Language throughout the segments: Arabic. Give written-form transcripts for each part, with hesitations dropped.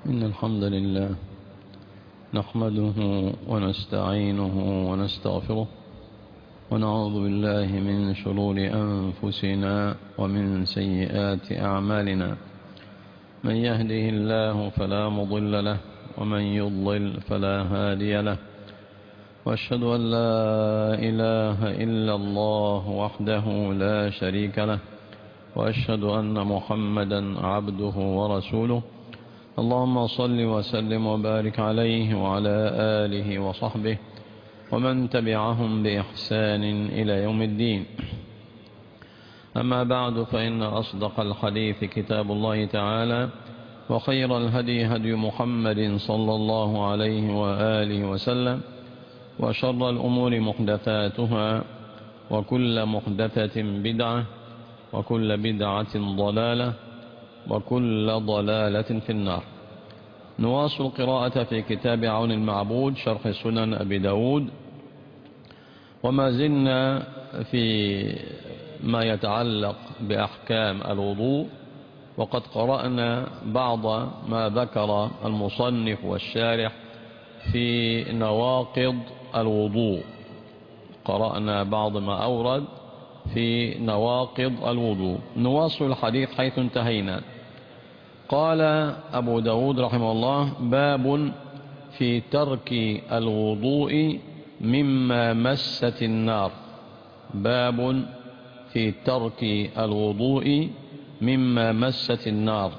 إن الحمد لله نحمده ونستعينه ونستغفره ونعوذ بالله من شرور أنفسنا ومن سيئات أعمالنا. من يهده الله فلا مضل له ومن يضلل فلا هادي له، وأشهد أن لا إله إلا الله وحده لا شريك له، وأشهد أن محمدا عبده ورسوله. اللهم صل وسلم وبارك عليه وعلى آله وصحبه ومن تبعهم بإحسان إلى يوم الدين. أما بعد، فإن أصدق الحديث كتاب الله تعالى، وخير الهدي هدي محمد صلى الله عليه وآله وسلم، وشر الأمور محدثاتها، وكل محدثة بدعة، وكل بدعة ضلالة، وكل ضلالة في النار. نواصل القراءة في كتاب عون المعبود شرح سنن أبي داود، وما زلنا في ما يتعلق بأحكام الوضوء، وقد قرأنا بعض ما ذكر المصنف والشارح في نواقض الوضوء. قرأنا بعض ما أورد في نواقض الوضوء. نواصل الحديث حيث انتهينا. قال أبو داود رحمه الله: باب في ترك الوضوء مما مست النار. باب في ترك الوضوء مما مست النار.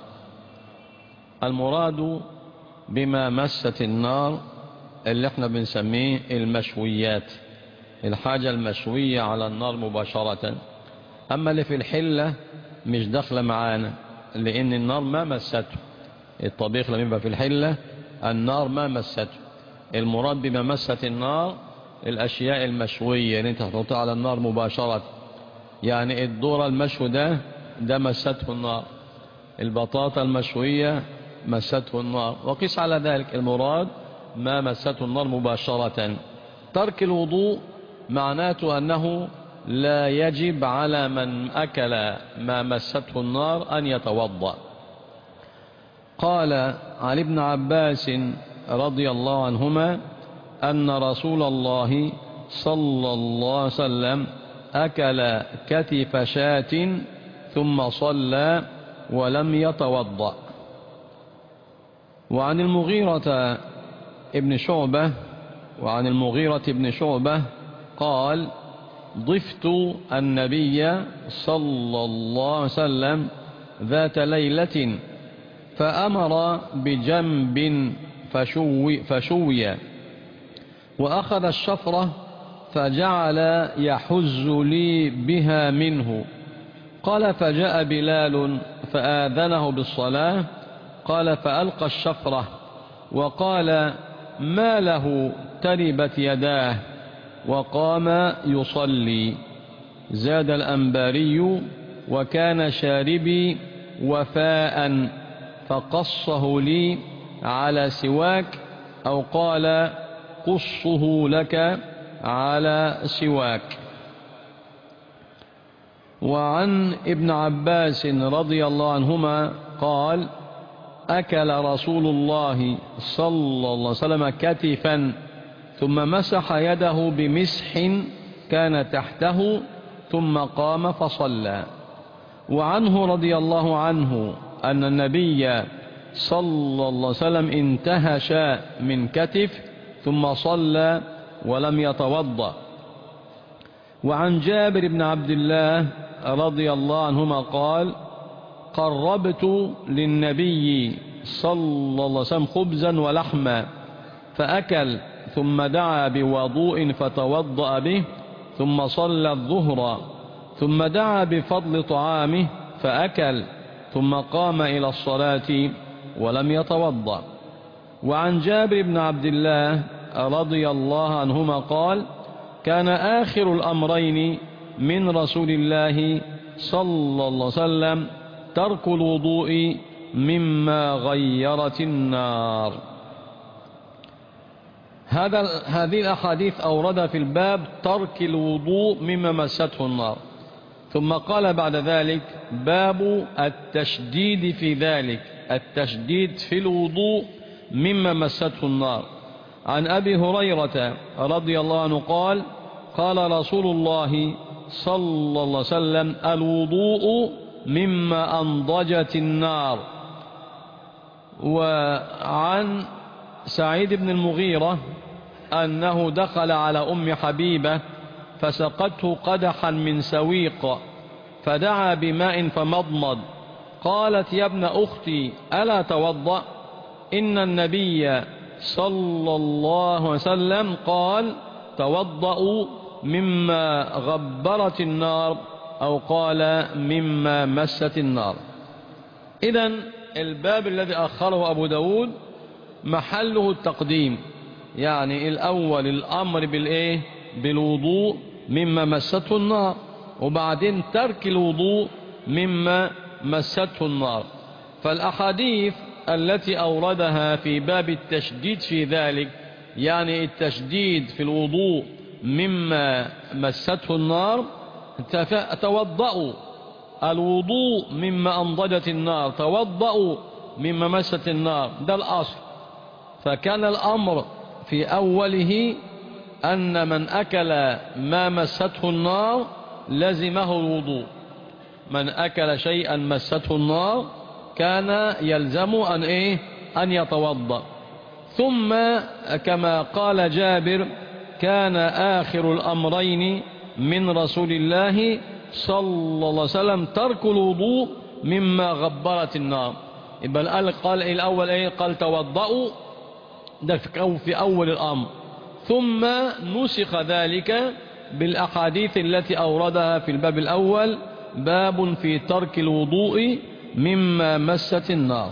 المراد بما مست النار اللي احنا بنسميه المشويات، الحاجة المشوية على النار مباشرة. أما اللي في الحلة مش داخله معانا، لأن النار ما مسته. الطبيخ لما يبقى في الحلة النار ما مسته. المراد بما مست النار الأشياء المشوية اللي انت تحطها على النار مباشرة. يعني الذرة المشوي ده مسته النار، البطاطا المشوية مسته النار، وقيس على ذلك. المراد ما مسته النار مباشرة. ترك الوضوء معناته أنه لا يجب على من أكل ما مسته النار أن يتوضأ. قال عن ابن عباس رضي الله عنهما أن رسول الله صلى الله عليه وسلم أكل كتف شاة ثم صلى ولم يتوضأ. وعن المغيرة بن شعبة قال: ضفت النبي صلى الله عليه وسلم ذات ليلة فأمر بجنب فشوي، وأخذ الشفرة فجعل يحز لي بها منه. قال: فجاء بلال فآذنه بالصلاة. قال: فألقى الشفرة وقال: ما له تربت يداه، وقام يصلي. زاد الأنباري: وكان شاربي وفاء فقصه لي على سواك، أو قال: قصه لك على سواك. وعن ابن عباس رضي الله عنهما قال: أكل رسول الله صلى الله عليه وسلم كتفا ثم مسح يده بمسح كان تحته ثم قام فصلى. وعنه رضي الله عنه أن النبي صلى الله عليه وسلم انتهش من كتف ثم صلى ولم يتوضأ. وعن جابر بن عبد الله رضي الله عنهما قال: قربت للنبي صلى الله عليه وسلم خبزا ولحما فأكل، ثم دعا بوضوء فتوضأ به، ثم صلى الظهر، ثم دعا بفضل طعامه فأكل، ثم قام إلى الصلاة ولم يتوضأ. وعن جابر بن عبد الله رضي الله عنهما قال: كان آخر الأمرين من رسول الله صلى الله عليه وسلم ترك الوضوء مما غيرت النار. هذه الأحاديث أوردها في الباب ترك الوضوء مما مسته النار. ثم قال بعد ذلك: باب التشديد في ذلك، التشديد في الوضوء مما مسته النار. عن أبي هريرة رضي الله عنه قال قال رسول الله صلى الله عليه وسلم الوضوء مما أنضجت النار. وعن سعيد بن المغيرة أنه دخل على أم حبيبة فسقته قدحا من سويق فدعا بماء فمضمض. قالت يا ابن أختي ألا توضأ؟ إن النبي صلى الله عليه وسلم قال توضأوا مما غبرت النار أو قال مما مست النار. إذن الباب الذي أخره أبو داود محله التقديم، يعني الأول الأمر بالوضوء مما مسته النار، وبعدين ترك الوضوء مما مسته النار. فالأحاديث التي أوردها في باب التشديد في ذلك، يعني التشديد في الوضوء مما مسته النار، توضأوا الوضوء مما أنضجت النار، توضأوا مما مست النار، ده الأصل. فكان الأمر في أوله أن من أكل ما مسته النار لزمه الوضوء، من أكل شيئا مسته النار كان يلزم أن يتوضأ. ثم كما قال جابر كان آخر الأمرين من رسول الله صلى الله عليه وسلم ترك الوضوء مما غبرت النار. يبقى قال الأول قال توضأوا، ده في أول الأمر، ثم نسخ ذلك بالأحاديث التي أوردها في الباب الأول، باب في ترك الوضوء مما مست النار.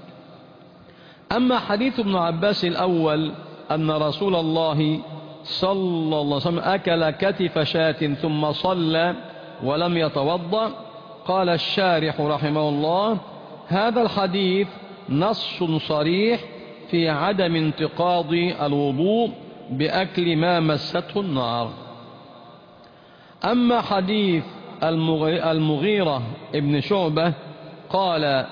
أما حديث ابن عباس الأول أن رسول الله صلى الله عليه وسلم أكل كتف شاة ثم صلى ولم يتوضأ، قال الشارح رحمه الله هذا الحديث نص صريح في عدم انتقاض الوضوء بأكل ما مسته النار. أما حديث المغيرة ابن شعبة قال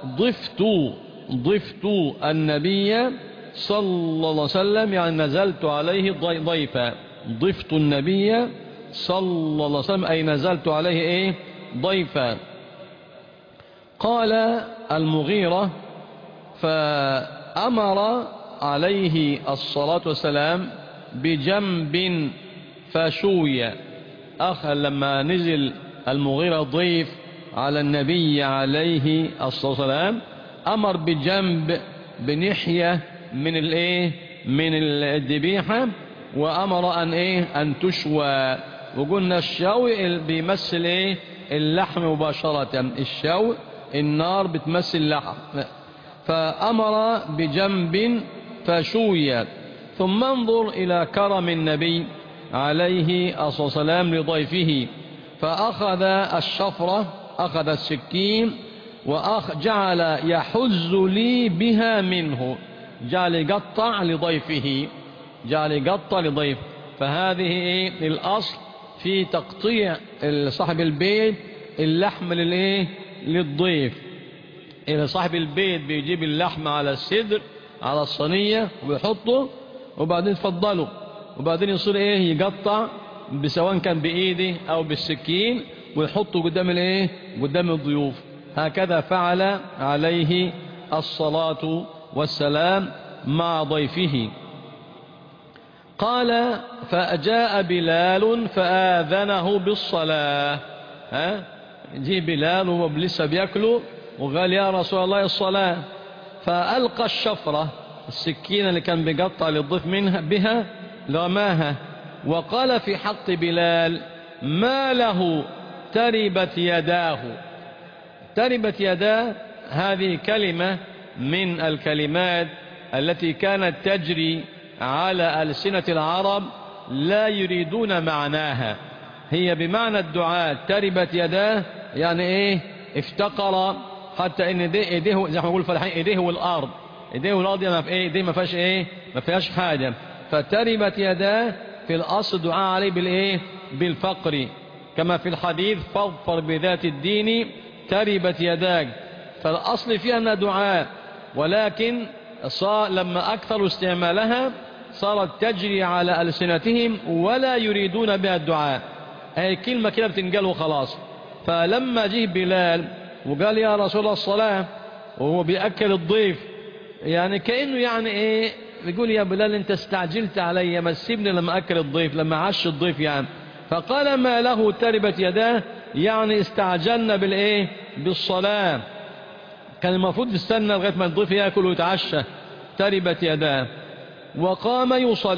ضفت النبي صلى الله عليه وسلم، يعني نزلت عليه ضيفا، ضفت النبي صلى الله عليه وسلم أي نزلت عليه ضيفا. قال المغيرة فأمر عليه الصلاة والسلام بجنب فشوي. لما نزل المغيرة ضيف على النبي عليه الصلاة والسلام أمر بجنب بنحية من الذبيحة، وأمر أن تشوى. وقلنا الشوي بيمثل اللحم مباشرة، الشوي النار بتمثل اللحم، فأمر بجنب فشوي. ثم انظر إلى كرم النبي عليه الصلاة والسلام لضيفه، فأخذ الشفرة، أخذ السكين وجعل يحز لي بها منه، جعل يقطع لضيفه، جعل يقطع لضيف. فهذه الأصل في تقطيع صاحب البيت اللحم للضيف. إذا صاحب البيت بيجيب اللحم على الصدر على الصينية ويحطه، وبعدين يفضله، وبعدين يصير يقطع سواء كان بإيده أو بالسكين ويحطه قدام الضيوف. هكذا فعل عليه الصلاة والسلام مع ضيفه. قال فجاء بلال فآذنه بالصلاة. جي بلال وهو لسه بياكله وقال يا رسول الله الصلاة، فألقى الشفرة، السكينة اللي كان بيقطع للضيف بها رماها، وقال في حق بلال ما له تربت يداه. تربت يداه هذه كلمة من الكلمات التي كانت تجري على ألسنة العرب لا يريدون معناها، هي بمعنى الدعاء. تربت يداه يعني افتقر، حتى ان ايديه زي ما بقول فلاحين ايديه والارض، ايديه والارض ايديه ما فيهاش ما فيهاش حاجه. فتربت يداه في الاصل دعاء عليه بالفقر، كما في الحديث فاظفر بذات الدين تربت يداك. فالأصل فيها أنها دعاء، ولكن لما أكثروا استعمالها صارت تجري على ألسنتهم ولا يريدون بها الدعاء، أي كلمة كده بتنقل وخلاص. فلما جه بلال وقال يا رسول الله الصلاة وهو بيأكل الضيف، يعني كأنه يعني إيه بيقول يا بلال أنت استعجلت علي، ما تسيبني لما أكل الضيف، لما عش الضيف يعني. فقال ما له تربت يداه، يعني استعجلنا بالإيه بالصلاة، كان المفروض يستنى لغاية ما الضيف يأكل ويتعشى، تربت يداه. وقام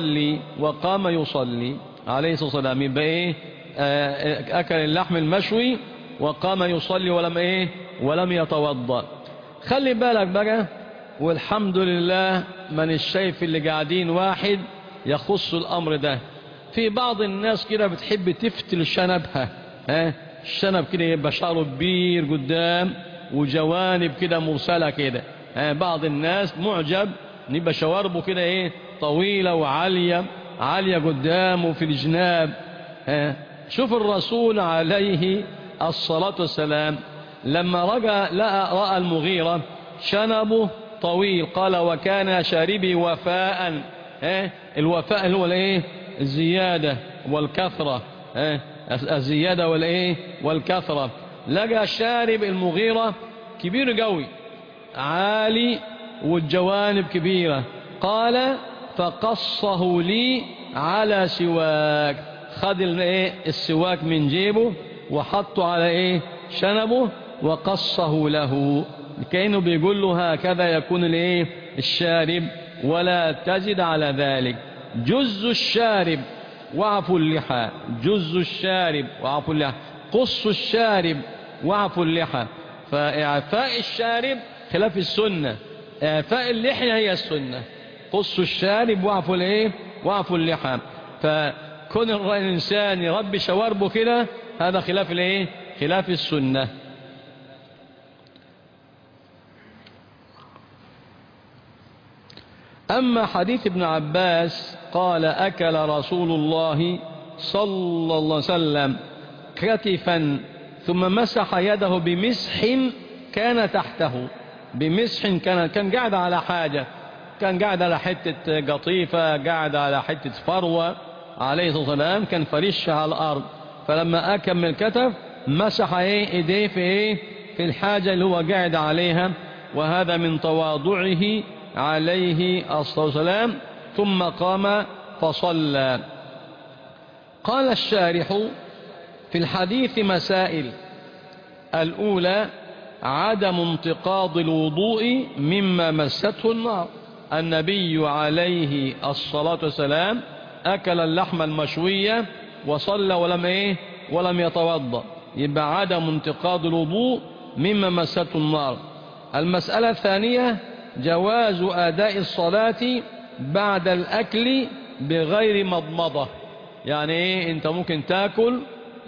يصلي عليه الصلاة والسلام، يبقى إيه أكل اللحم المشوي وقام يصلي ولم يتوضأ. خلي بالك بقى، والحمد لله من الشايف اللي قاعدين واحد يخص الأمر ده. في بعض الناس كده بتحب تفتل شنبها، الشنب كده يبقى شعره كبير قدام وجوانب كده مرسلة كده، بعض الناس معجب يبقى شواربه كده طويلة وعالية قدامه في الجناب. شوف الرسول عليه الصلاة والسلام لما رأى المغيرة شنبه طويل قال وكان شاربي وفاء، الوفاء هو الزيادة والكثرة، الزيادة والكثرة. لقى شارب المغيرة كبير قوي عالي والجوانب كبيرة، قال فقصه لي على سواك، خد السواك من جيبه وحطه على شنبه وقصه له، كأنه بيقول له هكذا يكون الشارب ولا تزد على ذلك. جز الشارب وعفو اللحى، جز الشارب وعفو اللحى، قص الشارب وعفو اللحى. فإعفاء الشارب خلاف السنة، إعفاء اللحية هي السنة، قص الشارب وعفو اللحى. فكون الإنسان يربي شواربه كده هذا خلاف خلاف السنة. أما حديث ابن عباس قال أكل رسول الله صلى الله عليه وسلم كتفا ثم مسح يده بمسح كان تحته، بمسح كان قاعد على حاجة، كان قاعد على حتة قطيفة، قاعد على حتة فروة عليه الصلاة والسلام، كان فريشها على الأرض، فلما أكل من الكتف مسح إيديه في الحاجة اللي هو قاعد عليها، وهذا من تواضعه عليه الصلاة والسلام. ثم قام فصلى. قال الشارح في الحديث مسائل: الأولى عدم انتقاض الوضوء مما مسته النار، النبي عليه الصلاة والسلام أكل اللحم المشوية وصلى ولم يتوضأ، يبقى عدم انتقاض الوضوء مما مسته النار. المسألة الثانية جواز أداء الصلاة بعد الأكل بغير مضمضة، يعني انت ممكن تاكل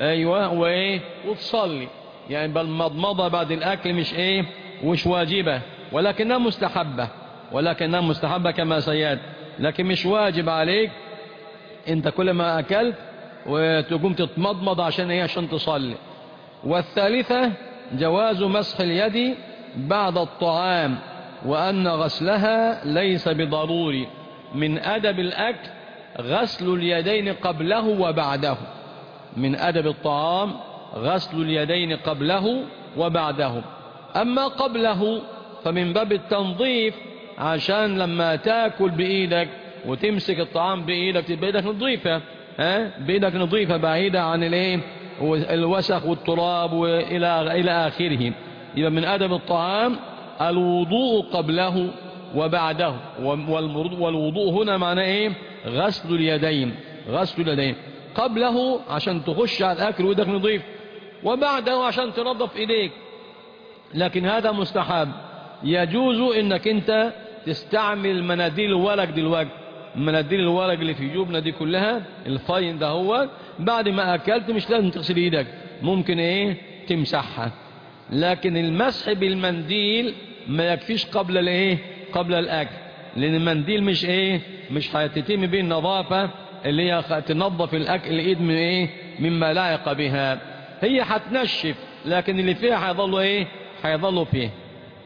وتصلي، يعني بالمضمضة بعد الأكل مش واجبة، ولكنها مستحبة كما سيأتي، لكن مش واجب عليك انت كل ما أكلت وتقوم تتمضمض عشان تصلي. والثالثة جواز مسح اليد بعد الطعام، وأن غسلها ليس بضروري. من أدب الأكل غسل اليدين قبله وبعده، من أدب الطعام غسل اليدين قبله وبعده. أما قبله فمن باب التنظيف، عشان لما تاكل بإيدك وتمسك الطعام بإيدك تبقى إيدك نظيفة، بإيدك نظيفة بعيدة عن الوسخ والتراب إلى آخره. يبقى من أدب الطعام الوضوء قبله وبعده، والوضوء هنا معناه غسل اليدين، قبله عشان تخش على الأكل وإيدك نظيف، وبعده عشان تنظف إيديك. لكن هذا مستحب، يجوز إنك أنت تستعمل مناديل الورق دلوقتي، مناديل الورق اللي في جوبنا دي كلها الفاين ده، هو بعد ما أكلت مش لازم تغسل إيدك، ممكن تمسحها. لكن المسح بالمنديل ما يكفيش قبل الأكل، لأن المنديل مش هتتم به النظافة اللي هي تنظف الأكل الإيد من مما لايق بها، هي هتنشف، لكن اللي فيها هيظلوا فيه.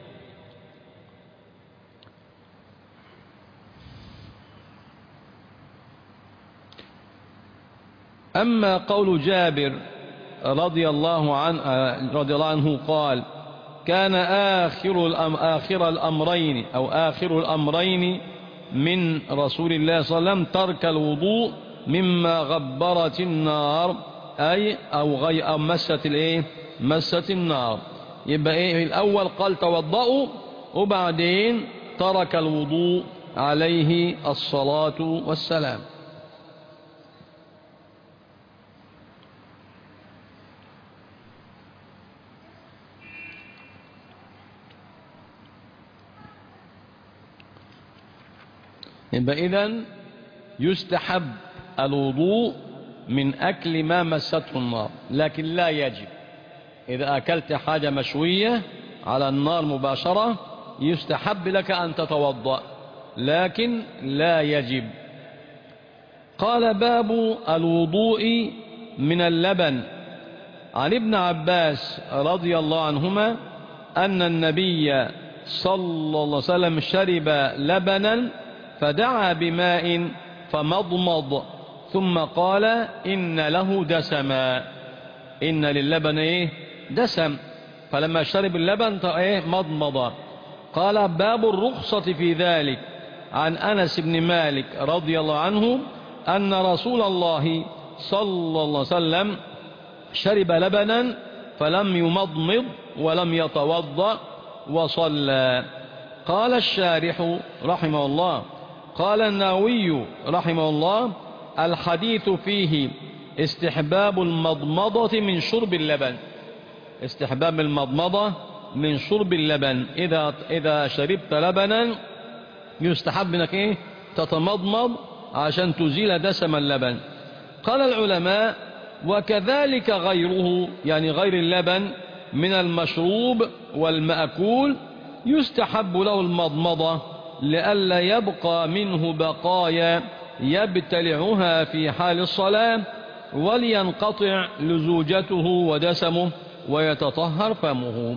أما قول جابر رضي الله عنه قال كان آخر الأمرين أو آخر الأمرين من رسول الله صلى الله عليه وسلم ترك الوضوء مما غبرت النار، أي أو مست النار. يبقى إيه الأول قال توضأوا وبعدين ترك الوضوء عليه الصلاة والسلام. يبقى إذن يستحب الوضوء من أكل ما مسته النار، لكن لا يجب. إذا أكلت حاجة مشوية على النار مباشرة يستحب لك أن تتوضأ، لكن لا يجب. قال باب الوضوء من اللبن. عن ابن عباس رضي الله عنهما أن النبي صلى الله عليه وسلم شرب لبنا فدعا بماء فمضمض ثم قال إن له دسما، إن للبن دسم، فلما شرب اللبن مضمض. قال باب الرخصة في ذلك. عن أنس بن مالك رضي الله عنه أن رسول الله صلى الله عليه وسلم شرب لبنا فلم يمضمض ولم يتوضأ وصلى. قال الشارح رحمه الله قال النووي رحمه الله الحديث فيه استحباب المضمضة من شرب اللبن، استحباب المضمضة من شرب اللبن. إذا شربت لبنا يستحب انك تتمضمض عشان تزيل دسم اللبن. قال العلماء وكذلك غيره، يعني غير اللبن من المشروب والمأكول يستحب له المضمضة لئلا يبقى منه بقايا يبتلعها في حال الصلاة ولينقطع لزوجته ودسمه ويتطهر فمه.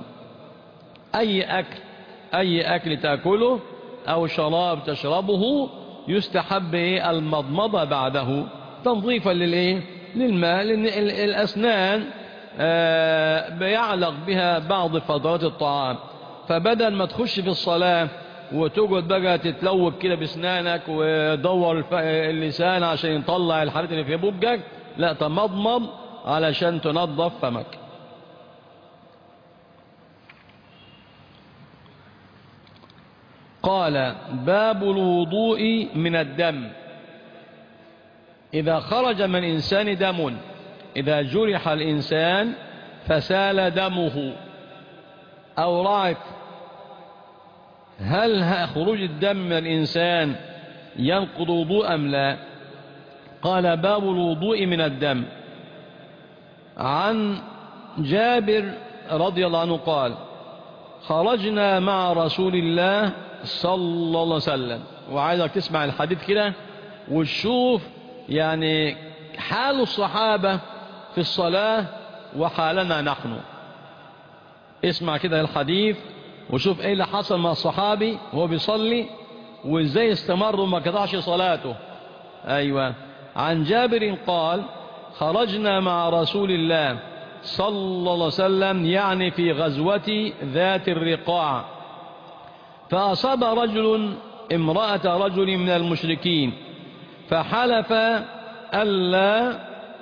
أي أكل تأكله أو شراب تشربه يستحب المضمضة بعده تنظيفا للماء، لأن الأسنان بيعلق بها بعض فضلات الطعام، فبدل ما تخش في الصلاة وتقعد بقى تتلوك كده بسنانك ودور اللسان عشان يطلع الحاجات اللي في بقك، لا، تمضمض علشان تنظف فمك. قال باب الوضوء من الدم. إذا خرج من إنسان دم، إذا جرح الإنسان فسال دمه أو رعت، هل خروج الدم من الإنسان ينقض وضوء أم لا؟ قال باب الوضوء من الدم. عن جابر رضي الله عنه قال خرجنا مع رسول الله صلى الله عليه وسلم. وعايزك تسمع الحديث كده وتشوف يعني حال الصحابة في الصلاة وحالنا نحن. اسمع كده الحديث وشوف ايه اللي حصل مع الصحابي وهو بيصلي وازاي استمر وما قطعش صلاته. ايوه. عن جابر قال خرجنا مع رسول الله صلى الله عليه وسلم، يعني في غزوة ذات الرقاع، فأصاب رجل امرأة رجل من المشركين فحلف ألا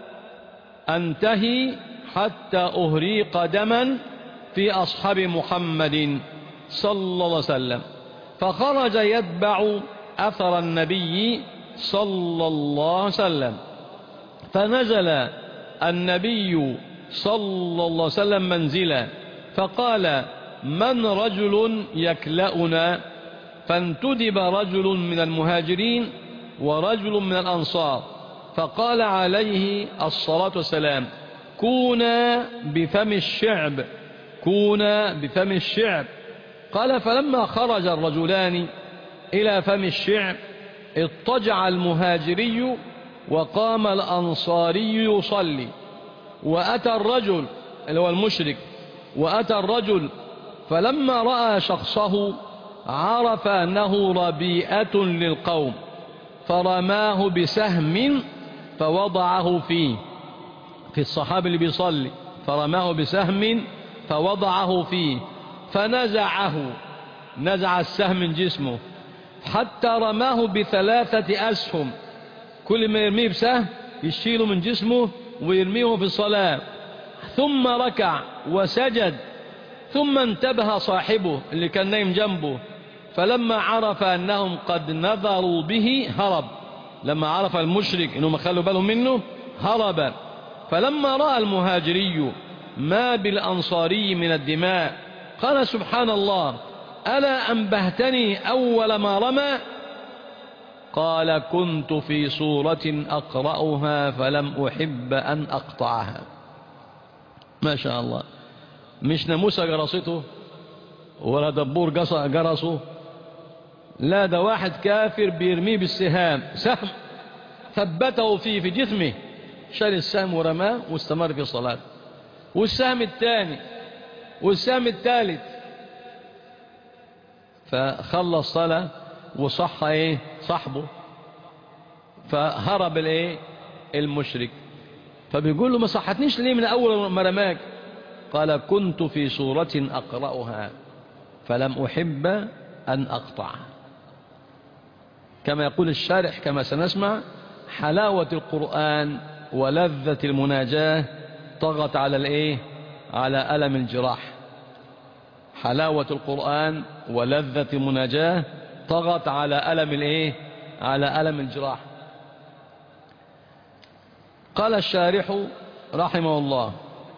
أنتهي حتى أهريق دما في أصحاب محمد صلى الله عليه وسلم، فخرج يتبع أثر النبي صلى الله عليه وسلم، فنزل النبي صلى الله عليه وسلم منزلا فقال من رجل يكلأنا؟ فانتدب رجل من المهاجرين ورجل من الأنصار، فقال عليه الصلاة والسلام كونا بفم الشعب، كونا بفم الشعب. قال فلما خرج الرجلان إلى فم الشعب اضطجع المهاجري وقام الأنصاري يصلي، وأتى الرجل اللي هو المشرك، وأتى الرجل فلما رأى شخصه عرف أنه ربيئة للقوم فرماه بسهم فوضعه فيه في الصحابي اللي بيصلي، فرماه بسهم فوضعه فيه نزع السهم من جسمه حتى رماه ب3 أسهم، كل ما يرميه بسهم يشيله من جسمه ويرميه في الصلاة، ثم ركع وسجد، ثم انتبه صاحبه اللي كان نايم جنبه، فلما عرف أنهم قد نظروا به هرب. لما عرف المشرك أنهم خلوا بالهم منه هرب. فلما رأى المهاجري ما بالأنصاري من الدماء قال سبحان الله، ألا أنبهتني أول ما رمى؟ قال كنت في صورة أقرأها فلم أحب أن أقطعها. ما شاء الله، مش ناموسة جرسته ولا دبور جرسه، لا، ده واحد كافر بيرميه بالسهام، سهم ثبته في جسمه، شال السهم ورماه واستمر في صلاته. والسهم الثاني والسهم الثالث، فخلص صلاة وصح صاحبه، فهرب المشرك. فبيقول له ما صحتنيش ليه من أول ما رماك؟ قال كنت في سورة أقرأها فلم أحب أن أقطعها. كما يقول الشارح كما سنسمع: حلاوة القرآن ولذة المناجاة طغت على ألم الجراح. حلاوة القرآن ولذة المناجاة طغت على ألم الجراح. قال الشارح رحمه الله: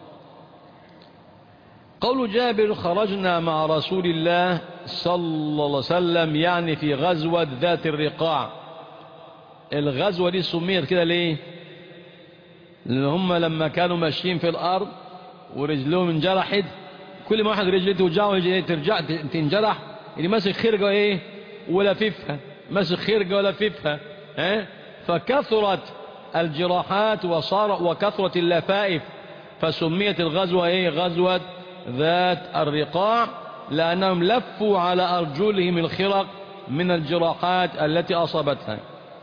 قول جابر خرجنا مع رسول الله صلى الله عليه وسلم، يعني في غزوة ذات الرقاع. الغزوة دي سميت كده ليه؟ لأن هم لما كانوا ماشيين في الأرض ورجلهم انجرحت، كل ما واحد رجلته توجعه ترجع تنجرح، اللي ماسك خرجة ولففها، ماسك خرجة ولففها، فكثرت الجراحات وكثرت اللفائف، فسميت الغزوة غزوة ذات الرقاع، لأنهم لفوا على أرجلهم الخرق من الجراحات التي أصابتها.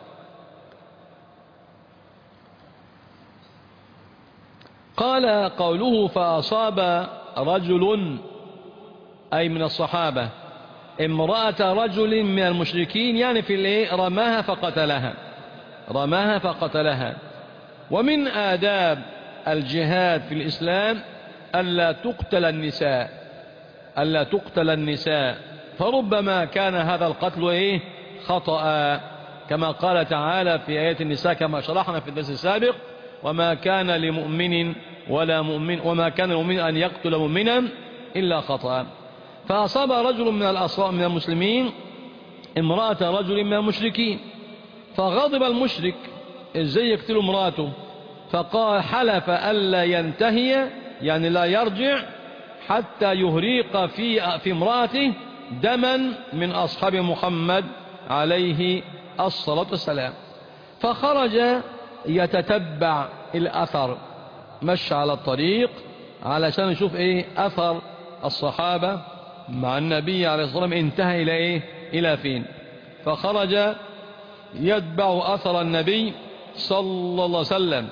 قال قوله فأصاب رجل، أي من الصحابة، امرأة رجل من المشركين، يعني في رماها فقتلها. ومن آداب الجهاد في الإسلام ألا تقتل النساء، فربما كان هذا القتل خطأ، كما قال تعالى في آية النساء كما شرحنا في الدرس السابق: وما كان لمؤمن وما كان لمؤمن أن يقتل مؤمنا إلا خطأ. فأصاب رجل من المسلمين امرأة رجل من المشركين، فغضب المشرك ازاي يقتل امرأته، فقال حلف ألا ينتهي، يعني لا يرجع حتى يهريق في امرأته دما من أصحاب محمد عليه الصلاة والسلام. فخرج يتتبع الأثر، مشى على الطريق علشان يشوف أثر الصحابة مع النبي عليه الصلاة والسلام انتهى إلى فين. فخرج يتبع أثر النبي صلى الله عليه وسلم.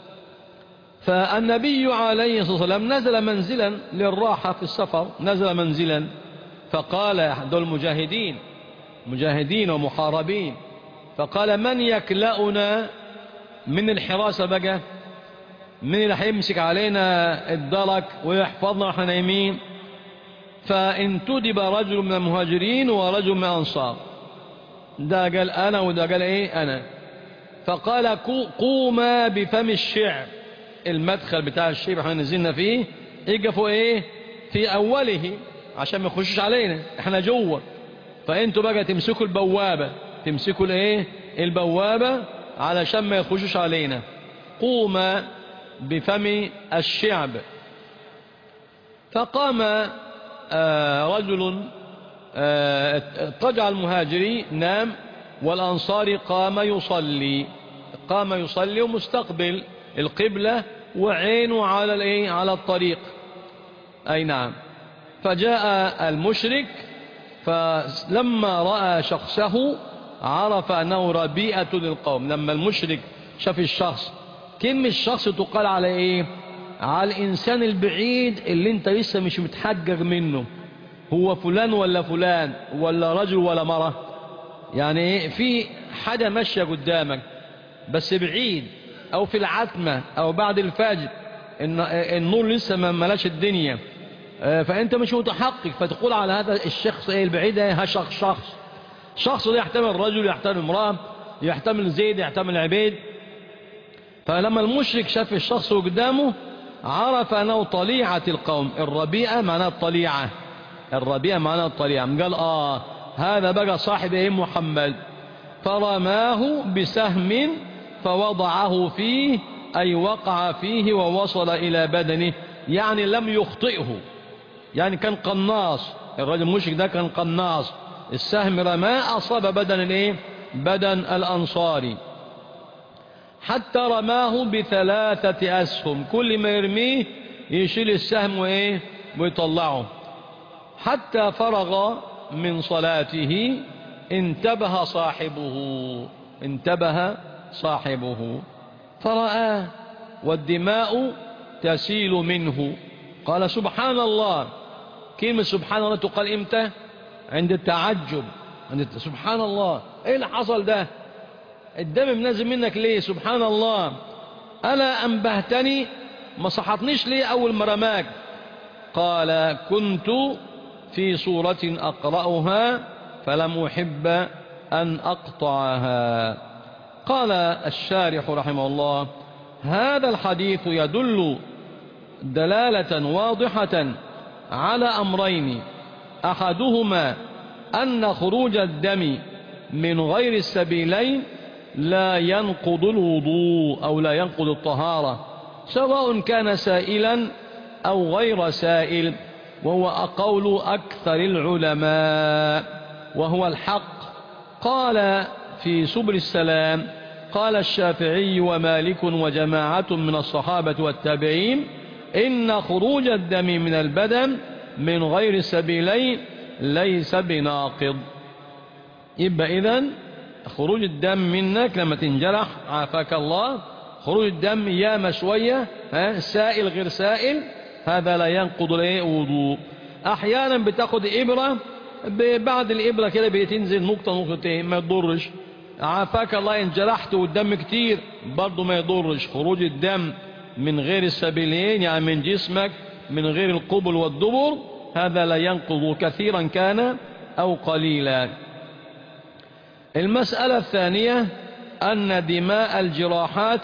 فالنبي عليه الصلاة والسلام نزل منزلا للراحة في السفر، نزل منزلا، فقال دول مجاهدين ومحاربين، فقال من يكلأنا من الحراسة بقى، من اللي هيمسك علينا الدرك ويحفظنا ونحن نايمين؟ فانتدب رجل من المهاجرين ورجل من الأنصار، ده قال أنا وده قال أنا. فقال قوما بفم الشعب، المدخل بتاع الشيب احنا نزلنا فيه، اقفوا في أوله عشان ما يخشوش علينا، احنا جوه، فانتوا بقى تمسكوا البوابة، تمسكوا البوابة علشان ما يخشوش علينا. قوما بفم الشعب. فقام رجل اضطجع المهاجري نام، والأنصاري قام يصلي ومستقبل القبلة وعينه على الطريق، أي نعم. فجاء المشرك، فلما رأى شخصه عرف أنه ربيئة للقوم. لما المشرك شاف الشخص كلمة شخص تقال على ايه؟ على الانسان البعيد اللي انت لسه مش متحجج منه، هو فلان ولا فلان ولا رجل ولا مرة، يعني ايه، في حاجة ماشية قدامك بس بعيد، او في العتمة او بعد الفجر النور لسه ما ملاش الدنيا، فانت مش متحقق، فتقول على هذا الشخص ايه البعيد، ها شخص ده يحتمل رجل، يحتمل امرأة، يحتمل زيد، يحتمل عبيد. فلما المشرك شاف الشخص قدامه عرف أنه طليعة القوم. الربيعة معناها الطليعة، الربيعة معناها الطليعة، قال هذا بقى صاحب محمد. فرماه بسهم فوضعه فيه، أي وقع فيه ووصل إلى بدنه، يعني لم يخطئه، يعني كان قناص، الرجل المشرك ده كان قناص، السهم رماه أصاب بدن الايه؟ بدن الأنصاري. حتى رماه ب3 أسهم، كل ما يرميه يشيل السهم وايه ويطلعه. حتى فرغ من صلاته انتبه صاحبه فرآه والدماء تسيل منه. قال سبحان الله. كلمة سبحان الله تقال امتى؟ عند التعجب، سبحان الله، ايه اللي حصل ده؟ الدم منزل منك ليه؟ سبحان الله. ألا أنبهتني، ما صحتنيش ليه أول ما رماك؟ قال كنت في سورة أقرأها فلم أحب أن أقطعها. قال الشارح رحمه الله هذا الحديث يدل دلالة واضحة على أمرين: أحدهما أن خروج الدم من غير السبيلين لا ينقض الوضوء أو لا ينقض الطهارة، سواء كان سائلا أو غير سائل، وهو قول أكثر العلماء وهو الحق. قال في سبل السلام قال الشافعي ومالك وجماعة من الصحابة والتابعين إن خروج الدم من البدن من غير السبيلين ليس بناقض. يبقى إذن خروج الدم منك لما تنجرح عافاك الله، خروج الدم ياما شوية، سائل غير سائل، هذا لا ينقض وضوء. أحيانا بتاخد إبرة، بعد الإبرة كده بتنزل نقطة نقطتين، ما يضرش، عافاك الله. انجرحت والدم كتير برضو ما يضرش. خروج الدم من غير السبيلين، يعني من جسمك من غير القبل والدبر، هذا لا ينقض كثيرا كان أو قليلا. المسألة الثانية أن دماء الجراحات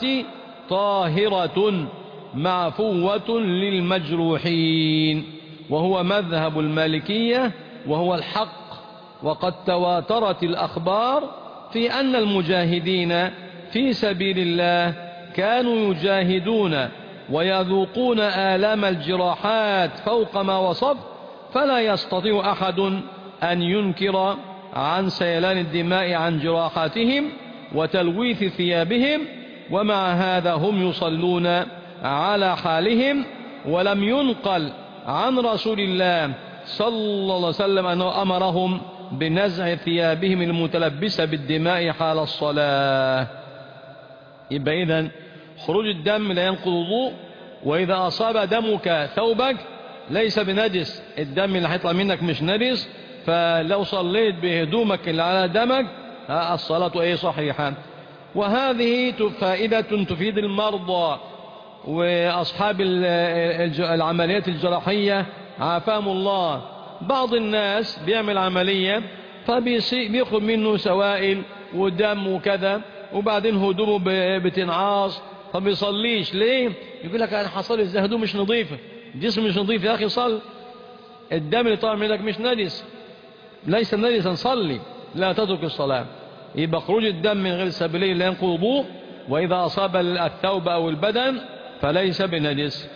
طاهرة معفوة للمجروحين، وهو مذهب المالكية وهو الحق. وقد تواترت الأخبار في أن المجاهدين في سبيل الله كانوا يجاهدون ويذوقون آلام الجراحات فوق ما وصف، فلا يستطيع أحد أن ينكر عن سيلان الدماء عن جراحاتهم وتلويث ثيابهم، ومع هذا هم يصلون على حالهم. ولم ينقل عن رسول الله صلى الله عليه وسلم أنه أمرهم بنزع ثيابهم المتلبسة بالدماء حال الصلاة. يبقى إذن خروج الدم لا ينقض الوضوء، وإذا أصاب دمك ثوبك ليس بنجس، الدم اللي هيطلع منك مش نجس، فلو صليت بهدومك اللي على دمك الصلاة صحيحة. وهذه فائدة تفيد المرضى وأصحاب العمليات الجراحية عافاهم الله. بعض الناس بيعمل عملية فبيخرج منه سوائل ودم وكذا، وبعدين هدومه بتنعاص فبيصليش. ليه؟ يقول لك أنا حصل ازاي، هدوم مش نظيفة، جسم مش نظيف. يا أخي صل، الدم اللي طالع منك مش نجس، ليس نجسا، صلي، لا تترك الصلاة. يبقى خروج الدم من غير السبيلين لا ينقض الوضوء، وإذا أصاب الثوب أو البدن فليس بنجس.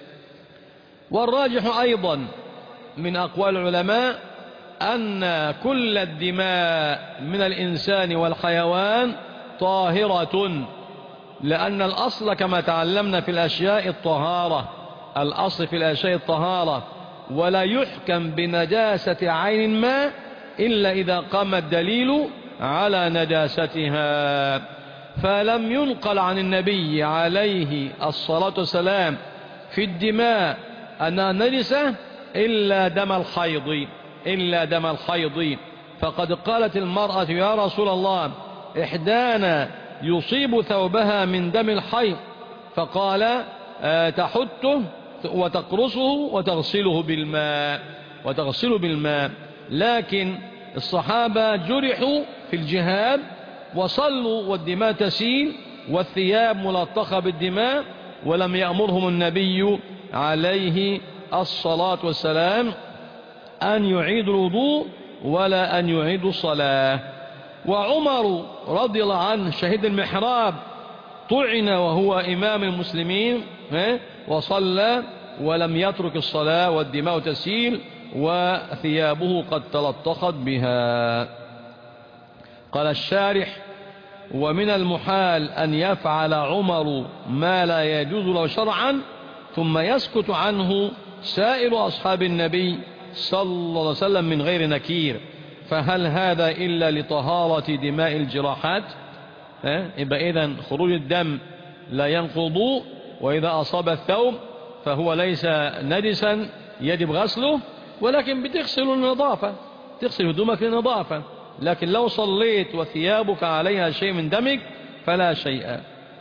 والراجح أيضا من أقوال العلماء أن كل الدماء من الإنسان والحيوان طاهرة، لأن الأصل كما تعلمنا في الأشياء الطهارة، الأصل في الأشياء الطهارة، ولا يحكم بنجاسة عين ما إلا إذا قام الدليل على نجاستها. فلم ينقل عن النبي عليه الصلاة والسلام في الدماء أنها نجسة إلا دم الحيض. فقد قالت المرأة يا رسول الله إحدانا يصيب ثوبها من دم الحيض، فقال تحته وتقرصه وتغسله بالماء. لكن الصحابة جرحوا في الجهاد وصلوا والدماء تسيل والثياب ملطخة بالدماء، ولم يأمرهم النبي عليه الصلاة والسلام أن يعيدوا الوضوء ولا أن يعيدوا الصلاة. وعمر رضي الله عنه شهيد المحراب طعن وهو إمام المسلمين وصلى ولم يترك الصلاة والدماء تسيل وثيابه قد تلطخت بها. قال الشارح ومن المحال أن يفعل عمر ما لا يجوز له شرعا ثم يسكت عنه سائر أصحاب النبي صلى الله عليه وسلم من غير نكير، فهل هذا إلا لطهارة دماء الجراحات؟ يبقى إذن خروج الدم لا ينقض، وإذا أصاب الثوب فهو ليس نجسا يجب غسله، ولكن بتغسل النظافة، تغسل هدومك للنظافة. لكن لو صليت وثيابك عليها شيء من دمك فلا شيء.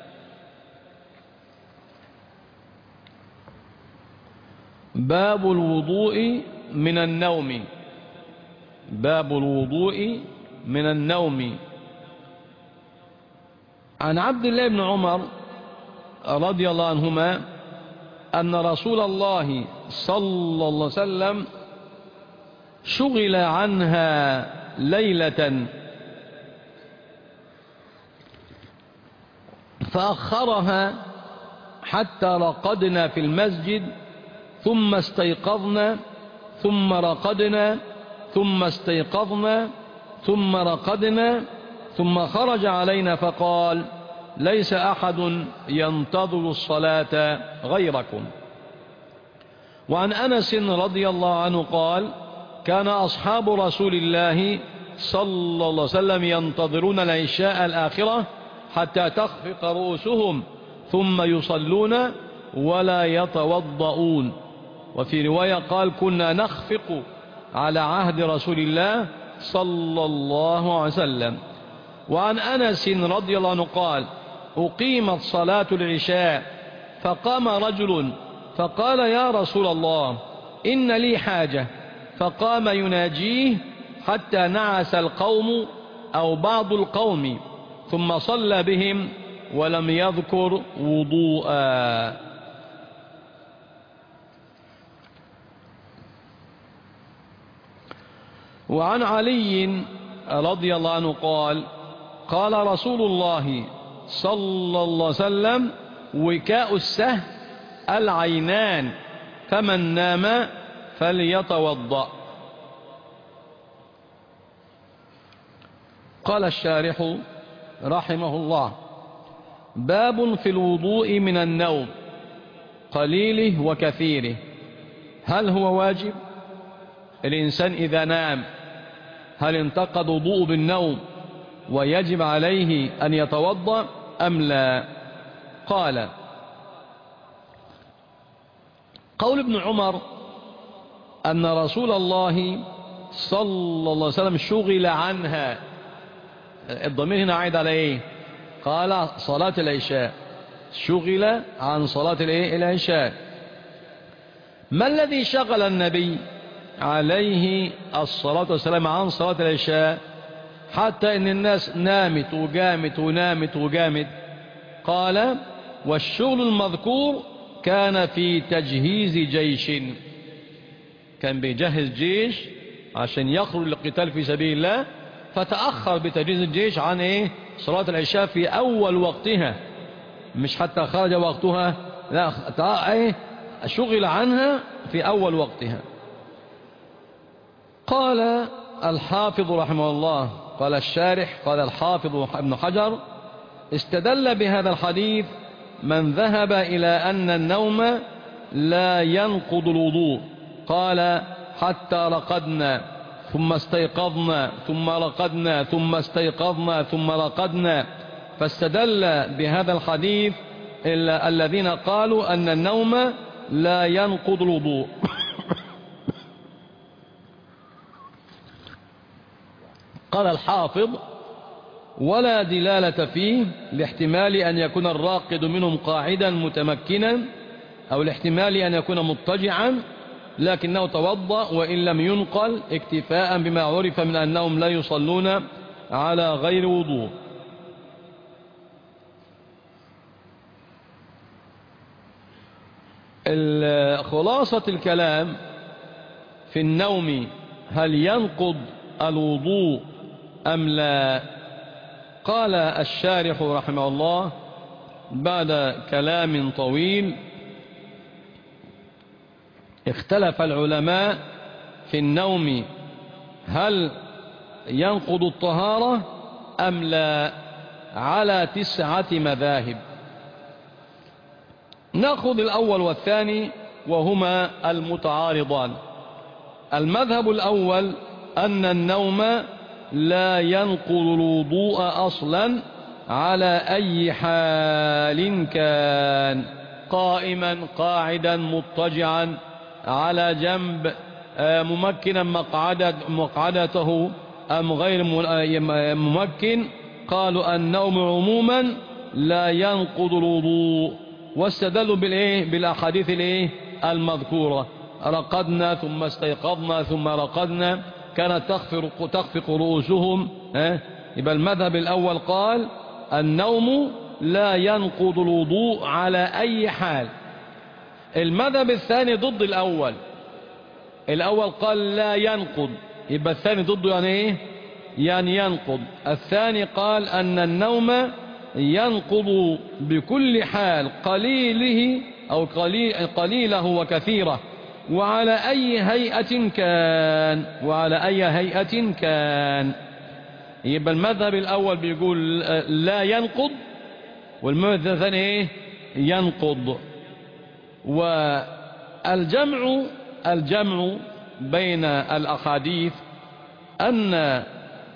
باب الوضوء من النوم. باب الوضوء من النوم. عن عبد الله بن عمر رضي الله عنهما أن رسول الله صلى الله عليه وسلم شغل عنها ليلة فأخرها حتى رقدنا في المسجد ثم استيقظنا ثم رقدنا ثم استيقظنا ثم رقدنا ثم خرج علينا فقال ليس أحد ينتظر الصلاة غيركم. وعن أنس رضي الله عنه قال كان أصحاب رسول الله صلى الله عليه وسلم ينتظرون العشاء الآخرة حتى تخفق رؤوسهم ثم يصلون ولا يتوضؤون. وفي رواية قال كنا نخفق على عهد رسول الله صلى الله عليه وسلم. وعن أنس رضي الله عنه قال أقيمت صلاة العشاء فقام رجل فقال يا رسول الله إن لي حاجة، فقام يناجيه حتى نعس القوم أو بعض القوم ثم صلى بهم ولم يذكر وضوءا. وعن علي رضي الله عنه قال قال رسول الله صلى الله عليه وسلم وكاء السهم العينان فمن نام فليتوضأ. قال الشارح رحمه الله باب في الوضوء من النوم قليله وكثيره. هل هو واجب؟ الإنسان إذا نام هل انتقض وضوء بالنوم ويجب عليه أن يتوضأ أم لا؟ قال قول ابن عمر أن رسول الله صلى الله عليه وسلم شغل عنها، الضمير هنا عايد على ايه؟ قال صلاة العشاء، شغل عن صلاة العشاء. ما الذي شغل النبي عليه الصلاة والسلام عن صلاة العشاء حتى ان الناس نامت وقامت؟ قال والشغل المذكور كان في تجهيز جيش، كان بيجهز جيش عشان يخرج للقتال في سبيل الله، فتأخر بتجهيز الجيش عن صلاة العشاء في أول وقتها، مش حتى خرج وقتها، لا، شغل عنها في أول وقتها. قال الحافظ رحمه الله، قال الشارح، قال الحافظ ابن حجر استدل بهذا الحديث من ذهب إلى أن النوم لا ينقض الوضوء. قال حتى رقدنا ثم استيقظنا ثم رقدنا ثم استيقظنا ثم رقدنا فاستدل بهذا الحديث الذين قالوا أن النوم لا ينقض الوضوء. قال الحافظ: ولا دلالة فيه لاحتمال أن يكون الراقد منهم قاعدا متمكنا، أو الاحتمال أن يكون مضطجعا، لكنه توضأ وإن لم ينقل، اكتفاء بما عرف من أنهم لا يصلون على غير وضوء. خلاصة الكلام في النوم: هل ينقض الوضوء أم لا؟ قال الشارح رحمه الله بعد كلام طويل: اختلف العلماء في النوم هل ينقض الطهارة أم لا، على 9 مذاهب. نأخذ الأول والثاني وهما المتعارضان. المذهب الأول أن النوم لا ينقض الوضوء أصلا على أي حال كان، قائما، قاعدا، مضطجعا، على جنب، ممكنا مقعدته أم غير ممكن. قالوا النوم عموما لا ينقض الوضوء، واستدلوا بالأحاديث المذكورة: رقدنا ثم استيقظنا ثم رقدنا، كانت تخفق رؤوسهم. يبقى المذهب الأول قال النوم لا ينقض الوضوء على أي حال. المذهب الثاني ضد الأول. الأول قال لا ينقض، يبقى الثاني ضده يعني ايه؟ يعني ينقض. الثاني قال أن النوم ينقض بكل حال، قليله أو قليله وكثيره، وعلى أي هيئة كان، وعلى أي هيئة كان. يبقى المذهب الأول بيقول لا ينقض، والمذهب الثاني ايه؟ ينقض. والجمع بين الأحاديث أن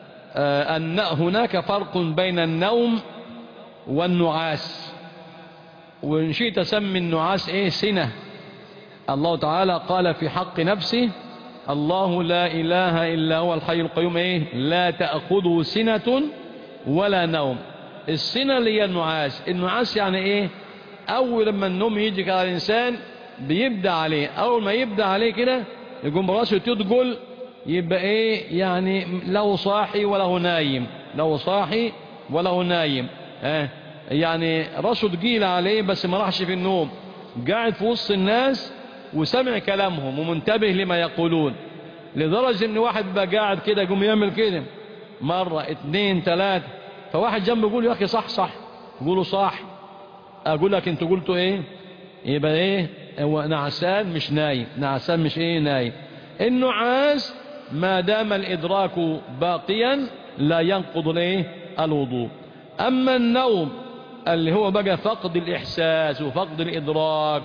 هناك فرق بين النوم والنعاس. وإن شئت سمي النعاس سنة. الله تعالى قال في حق نفسه: الله لا إله إلا هو الحي القيوم لا تأخذه سنة ولا نوم. السنة اللي هي النعاس يعني أول لما النوم يجي على الإنسان بيبدأ عليه، أول ما يبدأ عليه كده يقوم براسه تدقل، يبقى يعني له صاحي وله نايم، له صاحي وله نايم. يعني راسه تقيل عليه بس ما راحش في النوم، قاعد في وسط الناس وسمع كلامهم ومنتبه لما يقولون، لدرجة ان واحد بقى قاعد كده يقوم يعمل كده مرة 2 3، فواحد جنبه يقول: يا اخي صح صح. يقولوا صح. اقول لك انتوا قلتوا يبقى هو نعسان مش نايم، نعسان مش نايم. النعاس ما دام الادراك باقيا لا ينقض الوضوء. اما النوم اللي هو بقى فقد الاحساس وفقد الادراك،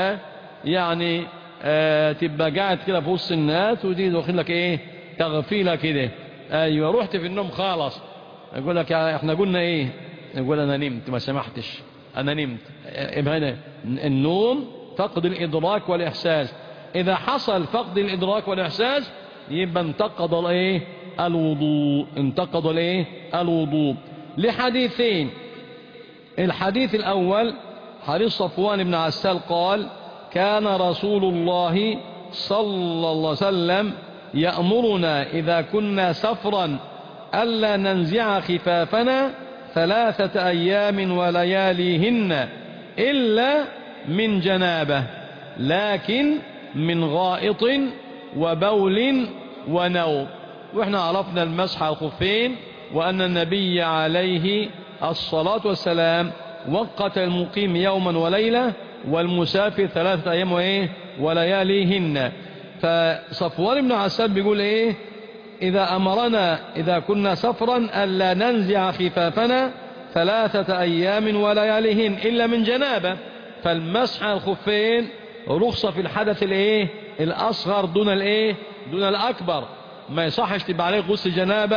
يعني تبقى قاعد كده في وسط الناس وتيجي واخد لك تغفيله كده، ايوه رحت في النوم خالص. يقول لك احنا قلنا يقول انا نمت ما سمحتش، انا نمت. هنا النوم فقد الادراك والاحساس. اذا حصل فقد الادراك والاحساس يبقى انتقض الوضوء، انتقض الوضوء لحديثين. الحديث الاول حديث صفوان بن عسال قال: كان رسول الله صلى الله عليه وسلم يأمرنا إذا كنا سفرا ألا ننزع خفافنا 3 أيام ولياليهن إلا من جنابة، لكن من غائط وبول ونوم. وإحنا عرفنا المسح على الخفين، وأن النبي عليه الصلاة والسلام وقت المقيم يوما وليلة، والمسافر 3 أيام ولياليهن. فصفوان بن عسال بيقول إذا أمرنا إذا كنا سفرا ألا ننزع خفافنا 3 أيام ولياليهن إلا من جنابة. فالمسح على الخفين رخصة في الحدث الأصغر دون الأكبر. ما يصحش تبقى عليه غسل جنابة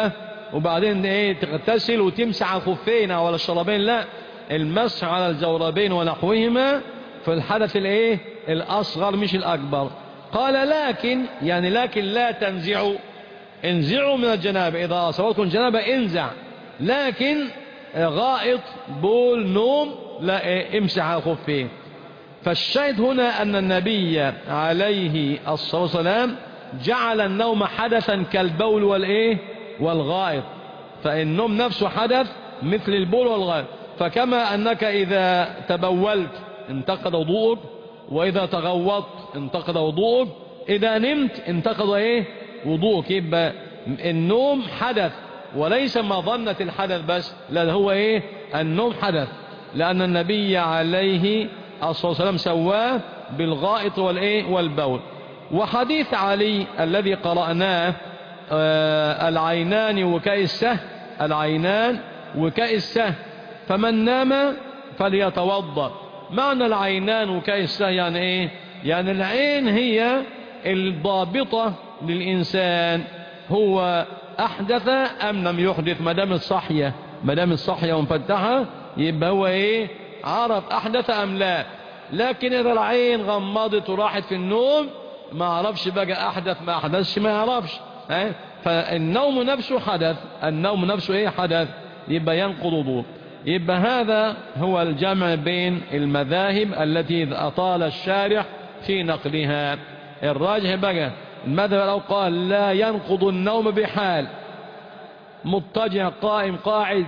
وبعدين ايه تغتسل وتمسح على الخفين او على الشرابين، لا، المسح على الجوربين ونحوهما في الحدث الايه الاصغر مش الاكبر. قال لكن يعني لكن لا تنزعوا، انزعوا من الجنابة، اذا اصابتكم جنابة انزع، لكن غائط بول نوم لا إيه امسح على الخفين. فالشاهد هنا ان النبي عليه الصلاة والسلام جعل النوم حدثا كالبول والايه والغائط، فالنوم نفسه حدث مثل البول والغائط. فكما انك اذا تبولت انتقض وضوءك، واذا تغوطت انتقض وضوءك، اذا نمت انتقض ايه وضوءك. يبقى النوم حدث وليس مظنة الحدث بس، لا هو ايه النوم حدث، لان النبي عليه الصلاة والسلام سواه بالغائط والايه والبول. وحديث علي الذي قرأناه العينان وكاء السهل، العينان وكاء السهل، فمن نام فليتوضأ. معنى العينان وكاء السهل يعني ايه؟ يعني العين هي الضابطة للإنسان، هو أحدث أم لم يحدث. مدام الصحية، مدام الصحية ومفتحة يبقى هو ايه عرف أحدث أم لا. لكن إذا العين غمضت وراحت في النوم ما عرفش بقى أحدث ما أحدثش، ما يعرفش. فالنوم نفسه حدث، النوم نفسه ايه حدث، يبقى ينقض وضوء. يبقى هذا هو الجمع بين المذاهب التي أطال الشارح في نقلها. الراجح بقى المذهب لو قال لا ينقض النوم بحال، مضطجع قائم قاعد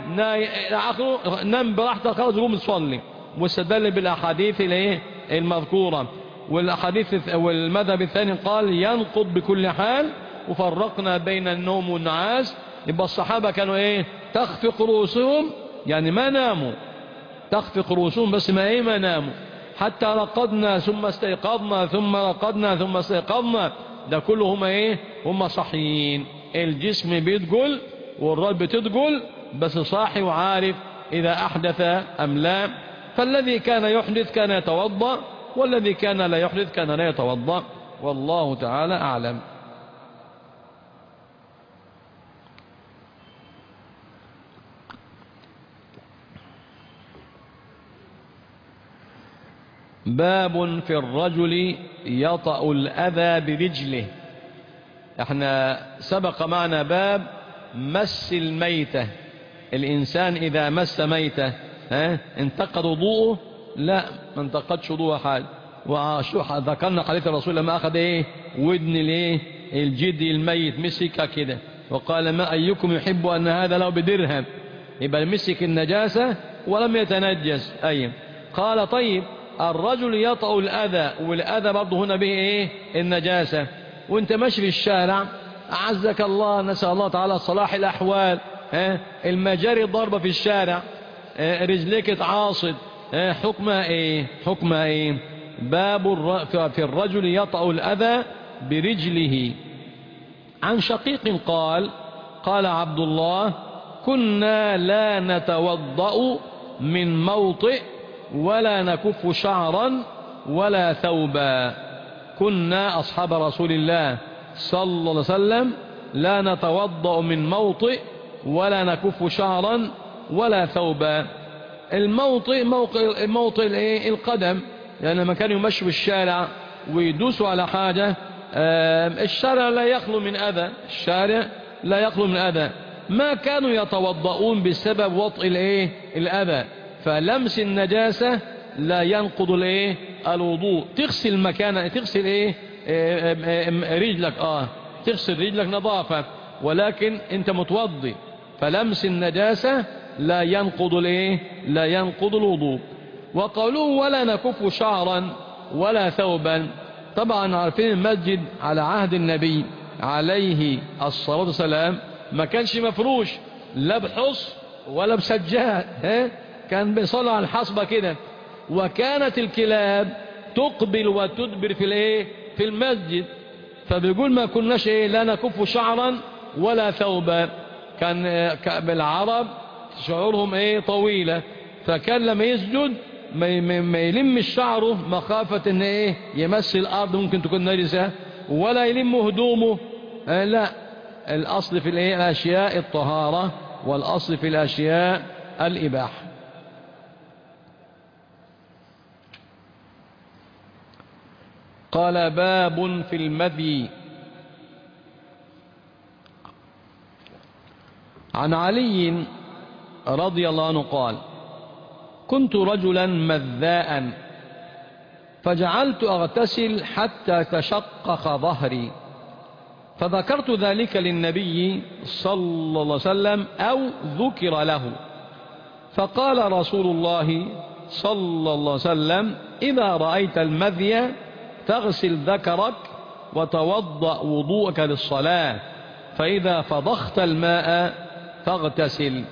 نام براحتك خلاص قوم تصلي، واستدل بالاحاديث الايه المذكوره. والمذهب الثاني قال ينقض بكل حال، وفرقنا بين النوم والنعاس. يبقى الصحابه كانوا ايه تخفق رؤوسهم، يعني ما ناموا، تخفق رؤوسهم بس ما ناموا، حتى رقدنا ثم استيقظنا ثم رقدنا ثم استيقظنا. ده كله هم ايه هم صحيين، الجسم بيتقل والرب بتتقل، بس صاحي وعارف اذا احدث ام لا. فالذي كان يحدث كان يتوضا، والذي كان لا يحدث كان لا يتوضا، والله تعالى اعلم. باب في الرجل يطأ الأذى برجله. احنا سبق معنا باب مس الميتة، الإنسان إذا مس ميتة انتقد وضوءه؟ لا، ما انتقدش وضوءه حال. وذكرنا حديث الرسول لما أخذ ايه ودن الايه الجدي الميت مسكها كده وقال ما أيكم يحب أن هذا لو بدرهم، يبقى مسك النجاسة ولم يتنجس. قال طيب الرجل يطأ الأذى، والأذى برضه هنا به ايه النجاسة، وانت ماشي في الشارع أعزك الله، نسأل الله تعالى صلاح الأحوال، المجاري ضربة في الشارع، رجليك اتعاصد، حكمها ايه؟ حكمها ايه؟ باب في الرجل يطأ الأذى برجله. عن شقيق قال عبد الله كنا لا نتوضأ من موطئ ولا نكف شعرا ولا ثوبا. كنا أصحاب رسول الله صلى الله عليه وسلم لا نتوضأ من موطئ ولا نكف شعرا ولا ثوبا. الموطئ موطئ القدم، لأن لما كانوا يمشوا في الشارع ويدوسوا على حاجة، الشارع لا يخلو من أذى، الشارع لا يخلو من أذى. ما كانوا يتوضؤون بسبب وطئ الأذى. فلمس النجاسة لا ينقض الوضوء. تغسل مكان، تغسل رجلك، تغسل رجلك نظافة، ولكن انت متوضي، فلمس النجاسة لا ينقض لا ينقض الوضوء. وقالوا ولا نكف شعرا ولا ثوبا. طبعا عارفين المسجد على عهد النبي عليه الصلاة والسلام ما كانش مفروش لا بحص ولا بسجاد، كان بيصلي على الحصبة كده. وكانت الكلاب تقبل وتدبر في المسجد. فبيقول ما كناش لا نكف شعرا ولا ثوبا. كان بالعرب شعورهم طويلة، فكان لما يسجد ما يلم شعره مخافة ان يمس الارض ممكن تكون نجسة، ولا يلم هدومه، لا، الأصل في الأشياء الطهارة، والأصل في الأشياء الإباحة. قال باب في المذي. عن علي رضي الله عنه قال: كنت رجلا مذاء فجعلت أغتسل حتى تشقق ظهري، فذكرت ذلك للنبي صلى الله عليه وسلم أو ذكر له، فقال رسول الله صلى الله عليه وسلم: إذا رأيت المذي فاغسل ذكرك وتوضأ وضوءك للصلاة، فإذا فضخت الماء فاغتسل.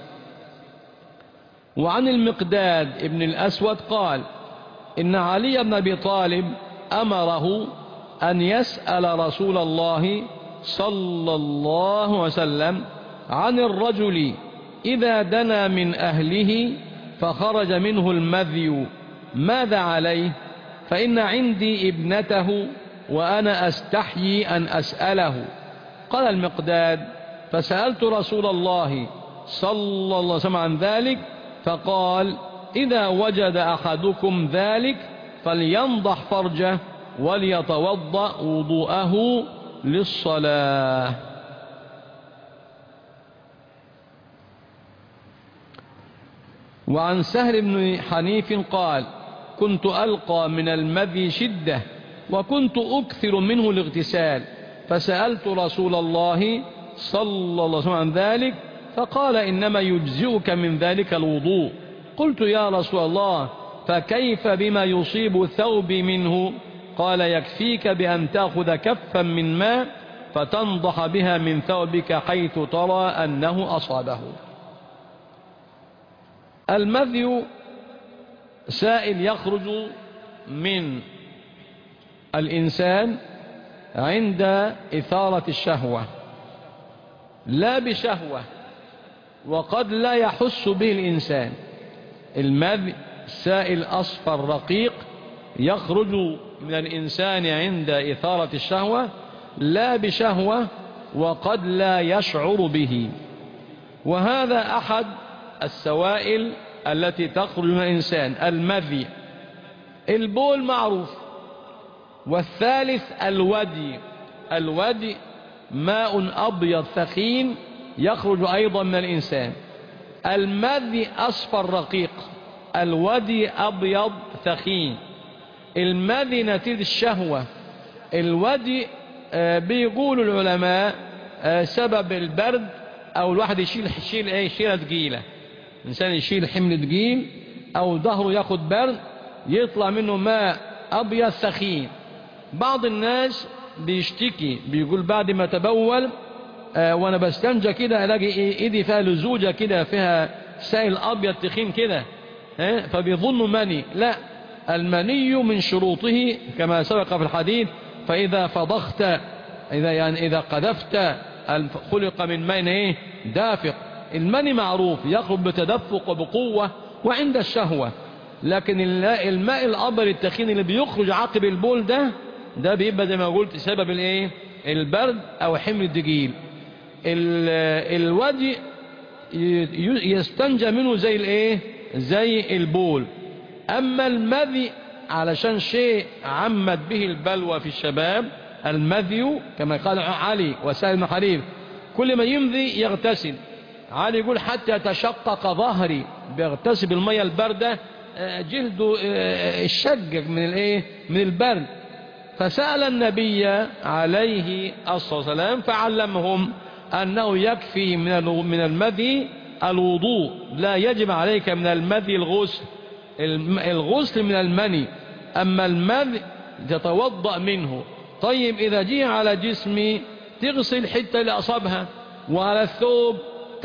وعن المقداد ابن الأسود قال: إن علي بن أبي طالب أمره أن يسأل رسول الله صلى الله عليه وسلم عن الرجل إذا دنا من أهله فخرج منه المذي ماذا عليه، فإن عندي ابنته وأنا أستحيي أن أسأله. قال المقداد: فسألت رسول الله صلى الله عليه وسلم عن ذلك، فقال: إذا وجد أحدكم ذلك فلينضح فرجه وليتوضأ وضوءه للصلاة. وعن سهل بن حنيف قال: كنت ألقى من المذي شدة وكنت أكثر منه الاغتسال، فسألت رسول الله صلى الله عليه وسلم عن ذلك، فقال: إنما يجزئك من ذلك الوضوء. قلت: يا رسول الله، فكيف بما يصيب ثوبي منه؟ قال: يكفيك بأن تأخذ كفا من ماء فتنضح بها من ثوبك حيث ترى أنه أصابه. المذي سائل يخرج من الإنسان عند إثارة الشهوة، لا بشهوة، وقد لا يحس به الإنسان. المذي سائل أصفر رقيق يخرج من الإنسان عند إثارة الشهوة، لا بشهوة، وقد لا يشعر به. وهذا أحد السوائل التي تخرج من الإنسان، المذي. البول معروف. والثالث الودي. الودي ماء أبيض ثخين يخرج أيضا من الإنسان. المذي أصفر رقيق، الودي أبيض ثخين. المذي نتيجة الشهوة. الودي بيقول العلماء سبب البرد، أو الواحد يشيل شيلة تقيلة، الإنسان يشيل حمل تقيل أو ظهره ياخد برد يطلع منه ماء أبيض ثخين. بعض الناس بيشتكي بيقول بعد ما تبول وانا بستنجى كده الاقي ايدي فيها لزوجة كده فيها سائل ابيض تخين كده، فبيظنوا مني. لا، المني من شروطه كما سبق في الحديث: فإذا فضخت، إذا قذفت، خلق من ماء دافق. المني معروف يخرج بتدفق وبقوة وعند الشهوة، لكن الماء الأبيض التخين اللي بيخرج عقب البول ده بيبقى زي ما قلت سبب البرد أو حمل الدجيل. الودي يستنجى منه زي البول. أما المذي علشان شيء عمت به البلوى في الشباب، المذي كما قال علي وسائل بن حنيف كل ما يمذي يغتسل. علي يقول: حتى تشقق ظهري، بيغتسل بالمية الباردة، جلده الشقق من البرد. فسأل النبي عليه الصلاة والسلام فعلمهم أنه يكفي من المذي الوضوء، لا يجب عليك من المذي الغسل من المني. أما المذي تتوضأ منه. طيب إذا جه على جسمي تغسل حتة اللي أصابها، وعلى الثوب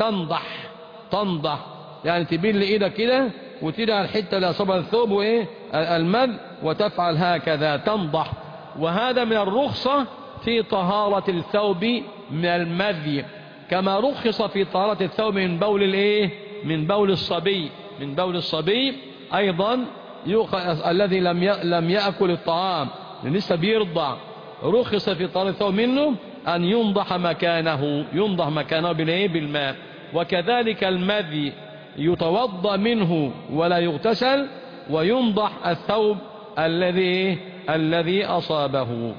تنضح، يعني تبين لإيدك كده وتدعى الحتة اللي أصابها الثوب المذي، وتفعل هكذا تنضح. وهذا من الرخصة في طهارة الثوب من المذي، كما رخص في طهارة الثوب من بول الصبي أيضا الذي لم يأكل الطعام لسه بيرضع، رخص في طهارة الثوب منه أن ينضح مكانه بالماء. وكذلك المذي يتوضأ منه ولا يغتسل، وينضح الثوب الذي أصابه.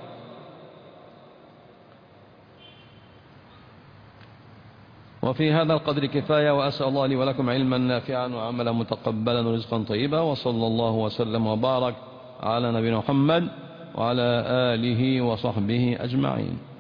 وفي هذا القدر كفاية، وأسأل الله لي ولكم علما نافعا وعملا متقبلا ورزقا طيبا، وصلى الله وسلم وبارك على نبينا محمد وعلى آله وصحبه أجمعين.